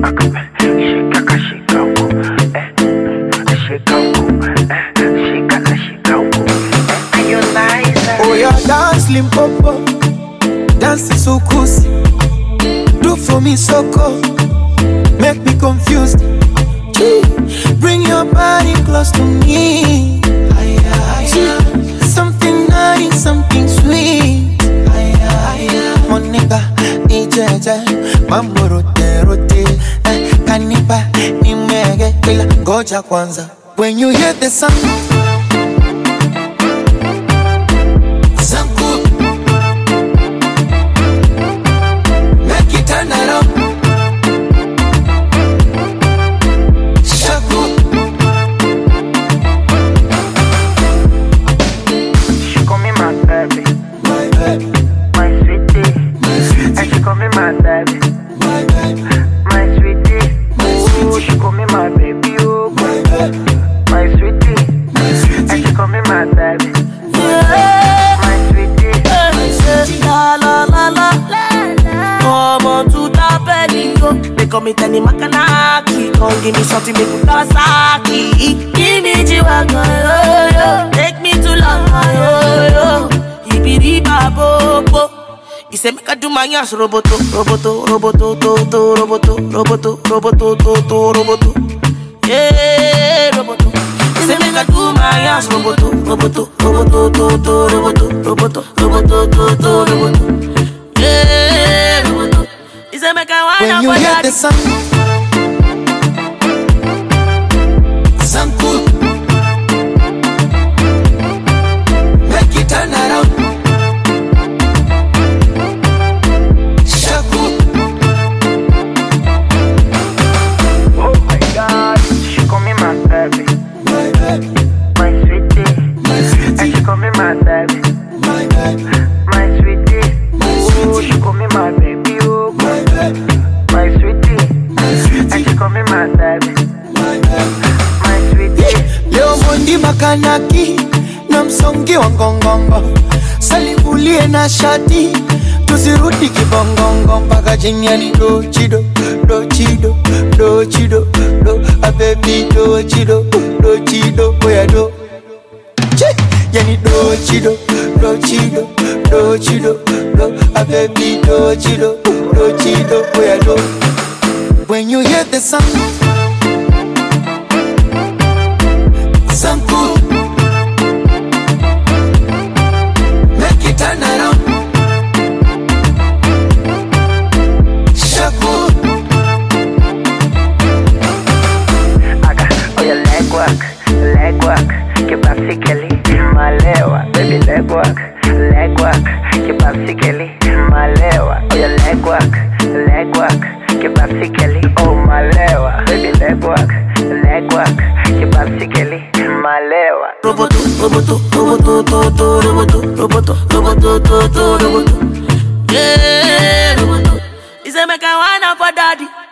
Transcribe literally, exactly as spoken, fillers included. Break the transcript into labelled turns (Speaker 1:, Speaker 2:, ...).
Speaker 1: Oh yeah, dance Limpopo, dance Sukusi. Do for me soko, make me confused. Bring your body close to me. Something nice, something sweet. Monica, ni jeje, mambo rote rote. Kanipa, ni mege, ila ngoja kwanza. When you hear the sound, Zanku, make it turn around. Shaku,
Speaker 2: she call me my baby,
Speaker 1: my baby,
Speaker 2: my sweetie,
Speaker 1: my sweetie,
Speaker 2: and she call me my baby,
Speaker 1: my baby,
Speaker 2: my sweetie.
Speaker 1: my
Speaker 2: Oh,
Speaker 1: sweetie,
Speaker 2: she call me my baby, oh,
Speaker 1: my baby,
Speaker 2: my sweetie,
Speaker 1: my
Speaker 2: and
Speaker 1: sweetie,
Speaker 2: she call me my baby,
Speaker 3: Yeah.
Speaker 2: my sweetie.
Speaker 3: La la la la la. Come on to the belly, go. They call me Tenny Makanaki. Come give me something, make me Kawasaki. Give me G-Wagon, yo yo. Take me to London, yo yo. Ibiri babobo. He say make I do my ass roboto, roboto, roboto, to to, roboto, roboto, roboto, to to, roboto. Yeah, roboto. He say make I do my ass roboto, roboto, roboto, to to, roboto, roboto, roboto, to to, roboto. Yeah, roboto. He say make I
Speaker 1: when
Speaker 3: wind
Speaker 1: you
Speaker 3: up
Speaker 1: hear
Speaker 3: my
Speaker 1: the
Speaker 3: daddy.
Speaker 1: sound, Zanku, make it turn around. Shaku,
Speaker 2: Oh my God, she call me my baby,
Speaker 1: my baby,
Speaker 2: my sweetie,
Speaker 1: my
Speaker 2: and
Speaker 1: sweetie,
Speaker 2: she call me my baby,
Speaker 1: my baby,
Speaker 2: my sweetie.
Speaker 1: my
Speaker 2: Oh,
Speaker 1: sweetie,
Speaker 2: she call me my baby, oh,
Speaker 1: my baby,
Speaker 2: my sweetie,
Speaker 1: my
Speaker 2: and
Speaker 1: sweetie,
Speaker 2: she call me my baby,
Speaker 1: my baby.
Speaker 2: my sweetie.
Speaker 1: Leo Mondi Makanaki na msongi wa ngongongo, salivulie na shati, tusirudi kibongongo mpaka jinyani do chido, do chido, do chido, do a baby do chido, do chido, boya do. Che, yani do chido, do chido, do chido, do a baby do chido, do chido, boya do. When you hear the sound, Zanku, make it turn around. Shaku,
Speaker 2: Aga, oh your leg work, leg work, que basically malewa, baby leg work, leg work, que basically malewa, oh your leg work, leg work, que basically oh malewa, baby leg work, leg work, que basically malewa.
Speaker 3: Roboto, roboto, roboto, to to, roboto, roboto, roboto, to to, roboto. Yeah, roboto. He say make I wind up for daddy.